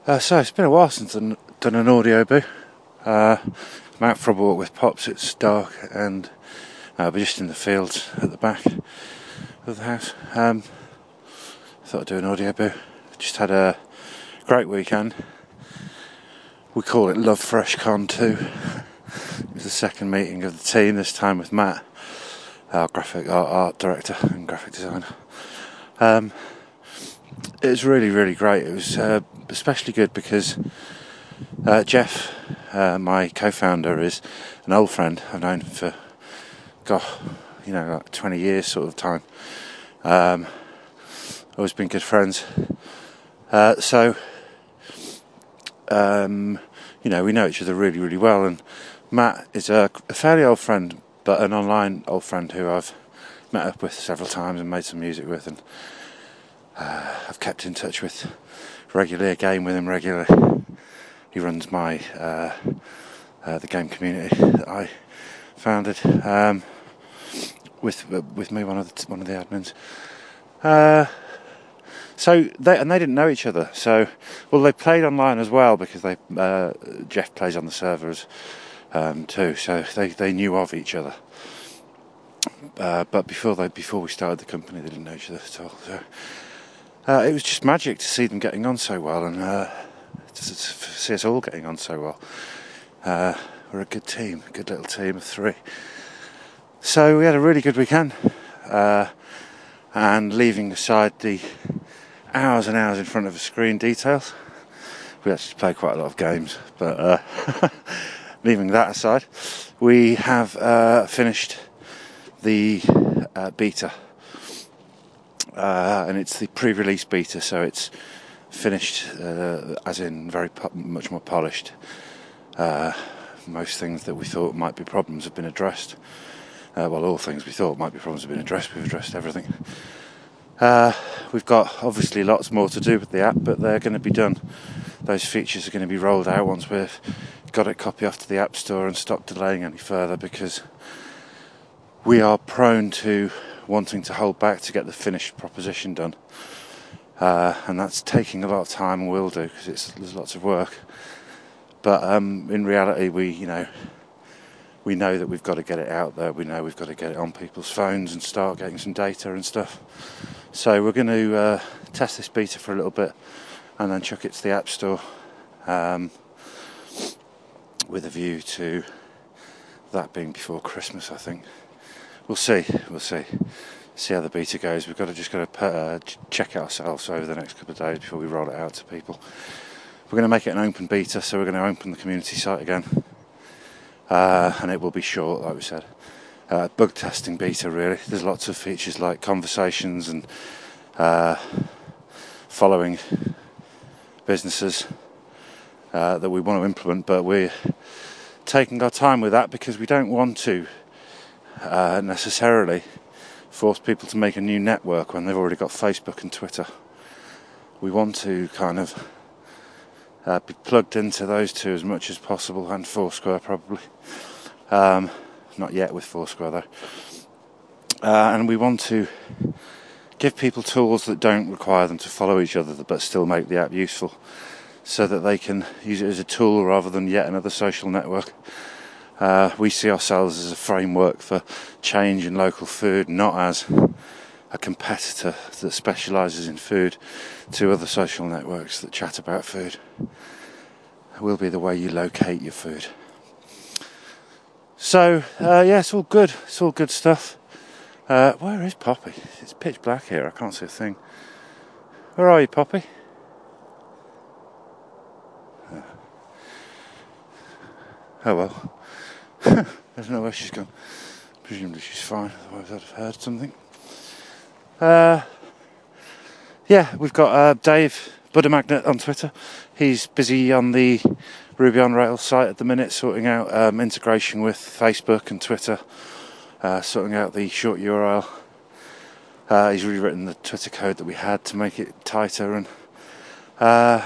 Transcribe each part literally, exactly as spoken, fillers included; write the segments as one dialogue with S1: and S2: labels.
S1: Uh, so it's been a while since I've done an audio boo. Uh, I'm out for a walk with Pops. It's dark and uh, we're just in the fields at the back of the house. Um, thought I'd do an audio boo. Just had a great weekend. We call it Love Fresh Con two. It was the second meeting of the team, this time with Matt, our graphic art, art director and graphic designer. Um, it was really, really great. It was uh, especially good because uh, Jeff, uh, my co-founder, is an old friend. I've known him for, God, you know, like twenty years sort of time. Um, always been good friends. Uh, so, um, you know, we know each other really, really well. And Matt is a, a fairly old friend, but an online old friend who I've met up with several times and made some music with, and uh, I've kept in touch with regularly, a game with him regularly. He runs my uh, uh, the game community that I founded um, with uh, with me, one of the one of the admins. Uh, so they and they didn't know each other. So well, they played online as well because they uh, Jeff plays on the servers um, too. So they, they knew of each other. Uh, but before they before we started the company, they didn't know each other at all. So uh, it was just magic to see them getting on so well, and uh, to, to see us all getting on so well. Uh, we're a good team, a good little team of three. So we had a really good weekend, uh, and leaving aside the hours and hours in front of a screen details, we actually played quite a lot of games. But uh, leaving that aside, we have uh, finished the uh, beta, uh, and it's the pre-release beta, so it's finished, uh, as in very po- much more polished. Uh, most things that we thought might be problems have been addressed. Uh, well, all things we thought might be problems have been addressed. We've addressed everything. Uh, we've got obviously lots more to do with the app, but they're going to be done. Those features are going to be rolled out once we've got it copy off to the App Store and stop delaying any further, because we are prone to wanting to hold back to get the finished proposition done, uh, and that's taking a lot of time, and will do, because it's there's lots of work. But um, in reality, we you know we know that we've got to get it out there. We know we've got to get it on people's phones and start getting some data and stuff. So we're going to uh, test this beta for a little bit, and then chuck it to the App Store, um, with a view to that being before Christmas, I think. We'll see, we'll see. See how the beta goes. We've got to just got to uh, check it ourselves over the next couple of days before we roll it out to people. We're going to make it an open beta, so we're going to open the community site again. Uh, and it will be short, like we said. Uh, bug testing beta, really. There's lots of features like conversations and uh, following businesses uh, that we want to implement, but we're taking our time with that because we don't want to Uh, necessarily force people to make a new network when they've already got Facebook and Twitter. We want to kind of uh, be plugged into those two as much as possible, and Foursquare probably. Um, not yet with Foursquare though. Uh, and we want to give people tools that don't require them to follow each other but still make the app useful, so that they can use it as a tool rather than yet another social network. Uh, we see ourselves as a framework for change in local food, not as a competitor that specialises in food to other social networks that chat about food. It will be the way you locate your food. So, uh, yeah, it's all good. It's all good stuff. Uh, where is Poppy? It's pitch black here. I can't see a thing. Where are you, Poppy? Oh well. I don't know where she's gone. Presumably she's fine, otherwise I'd have heard something. Uh, yeah, we've got uh, Dave Buddha Magnet on Twitter. He's busy on the Ruby on Rails site at the minute, sorting out um, integration with Facebook and Twitter, uh, sorting out the short U R L. Uh, he's rewritten the Twitter code that we had to make it tighter, and uh,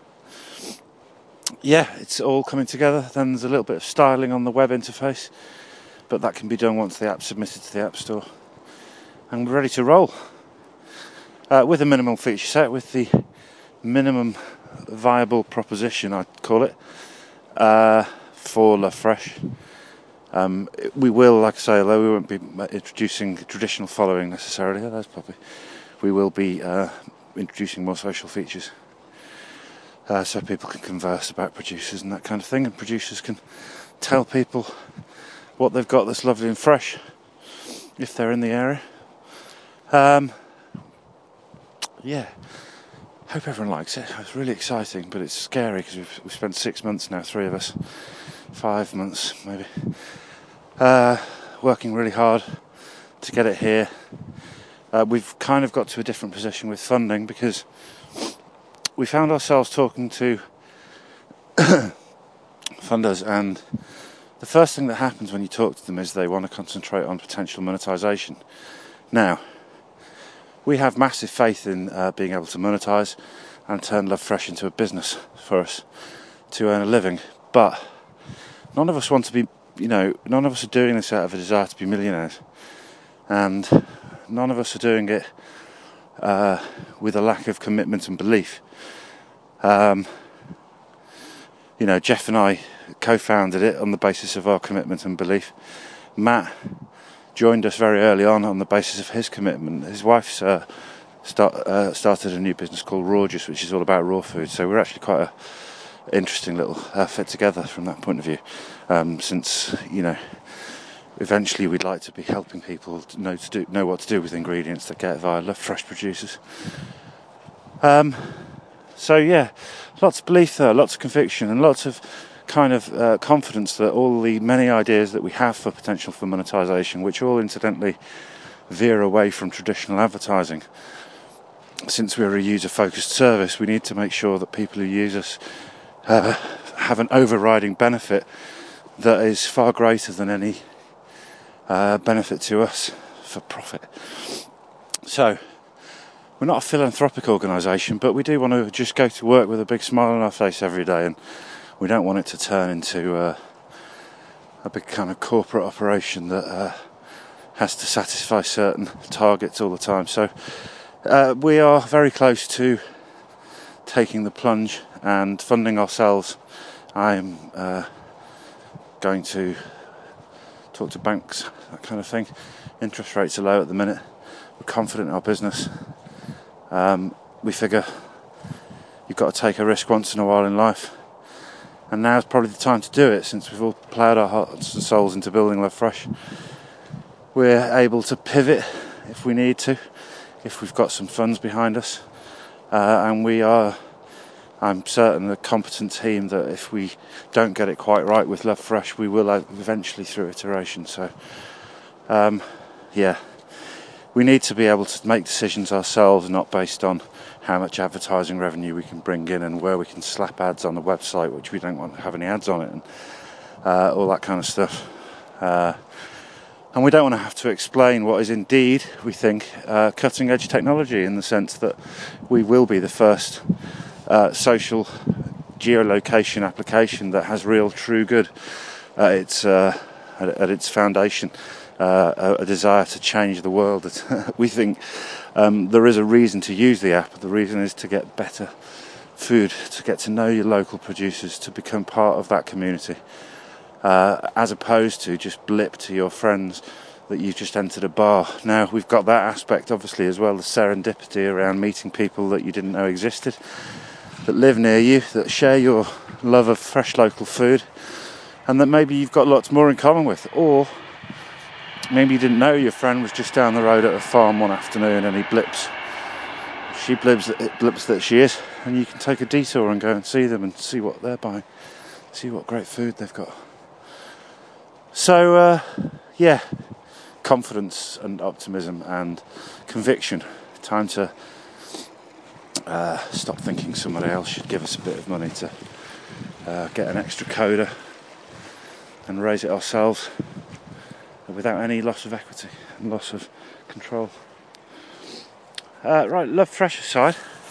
S1: yeah, it's all coming together. Then there's a little bit of styling on the web interface, but that can be done once the app's submitted to the App Store. And we're ready to roll. Uh, with a minimal feature set, with the minimum viable proposition, I'd call it, uh, for Love Fresh. Um, we will, like I say, although we won't be introducing traditional following necessarily, oh, that's probably, we will be uh, introducing more social features. Uh, so people can converse about producers and that kind of thing, and producers can tell people what they've got that's lovely and fresh if they're in the area. Um, yeah, hope everyone likes it. It's really exciting, but it's scary because we've, we've spent six months now, three of us, five months maybe, uh, working really hard to get it here. Uh, we've kind of got to a different position with funding because we found ourselves talking to funders, and the first thing that happens when you talk to them is they want to concentrate on potential monetisation. Now, we have massive faith in uh, being able to monetise and turn Love Fresh into a business for us to earn a living, but none of us want to be, you know, none of us are doing this out of a desire to be millionaires, and none of us are doing it uh, with a lack of commitment and belief. Um, you know, Jeff and I co-founded it on the basis of our commitment and belief. Matt joined us very early on on the basis of his commitment. His wife's uh, start, uh, started a new business called Rawjus, which is all about raw food. So we're actually quite a interesting little uh, fit together from that point of view. Um, since you know, eventually we'd like to be helping people to know to do know what to do with ingredients that get via Love Fresh producers. Um. So yeah, lots of belief there, lots of conviction, and lots of kind of uh, confidence that all the many ideas that we have for potential for monetisation, which all incidentally veer away from traditional advertising. Since we're a user-focused service, we need to make sure that people who use us uh, have an overriding benefit that is far greater than any uh, benefit to us for profit. So, we're not a philanthropic organisation, but we do want to just go to work with a big smile on our face every day, and we don't want it to turn into uh, a big kind of corporate operation that uh, has to satisfy certain targets all the time. So uh, we are very close to taking the plunge and funding ourselves. I'm uh, going to talk to banks, that kind of thing. Interest rates are low at the minute. We're confident in our business. Um, we figure you've got to take a risk once in a while in life, and now's probably the time to do it, since we've all ploughed our hearts and souls into building Love Fresh. We're able to pivot if we need to, if we've got some funds behind us, uh, and we are, I'm certain, a competent team that if we don't get it quite right with Love Fresh, we will eventually through iteration. So um, yeah, we need to be able to make decisions ourselves, not based on how much advertising revenue we can bring in and where we can slap ads on the website, which we don't want to have any ads on it, and uh, all that kind of stuff. Uh, and we don't want to have to explain what is indeed, we think, uh, cutting-edge technology, in the sense that we will be the first uh, social geolocation application that has real, true good at its, uh, at, at its foundation. Uh, a, a desire to change the world. We think um, there is a reason to use the app. The reason is to get better food, to get to know your local producers, to become part of that community, uh, as opposed to just blip to your friends that you've just entered a bar. Now, we've got that aspect, obviously, as well, the serendipity around meeting people that you didn't know existed, that live near you, that share your love of fresh local food, and that maybe you've got lots more in common with. Or maybe you didn't know your friend was just down the road at a farm one afternoon and he blips. She blips that, it blips that she is, and you can take a detour and go and see them and see what they're buying, see what great food they've got. So, uh, yeah, confidence and optimism and conviction. Time to uh, stop thinking somebody else should give us a bit of money to uh, get an extra coder and raise it ourselves, without any loss of equity and loss of control. Uh, right, Love Fresh aside.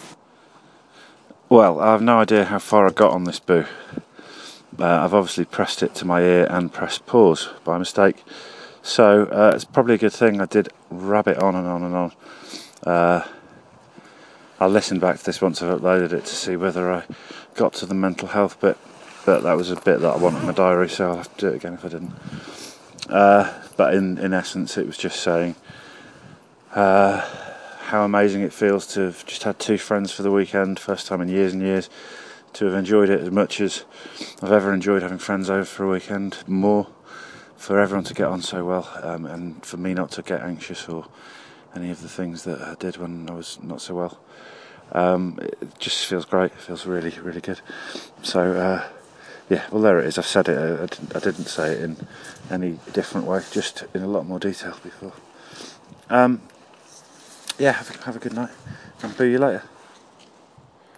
S1: Well, I have no idea how far I got on this boo. Uh, I've obviously pressed it to my ear and pressed pause by mistake. So uh, it's probably a good thing I did rabbit on and on and on. Uh, I'll listen back to this once I've uploaded it to see whether I got to the mental health bit, but that was a bit that I want in my diary, so I'll have to do it again if I didn't. Uh, but in, in essence, it was just saying uh, how amazing it feels to have just had two friends for the weekend, first time in years and years, to have enjoyed it as much as I've ever enjoyed having friends over for a weekend, more, for everyone to get on so well, um, and for me not to get anxious or any of the things that I did when I was not so well. Um, it just feels great. It feels really, really good. So, uh, yeah, well, there it is. I've said it. I didn't, I didn't say it in any different way, just in a lot more detail before. Um, yeah, have a, have a good night. I'll see you later.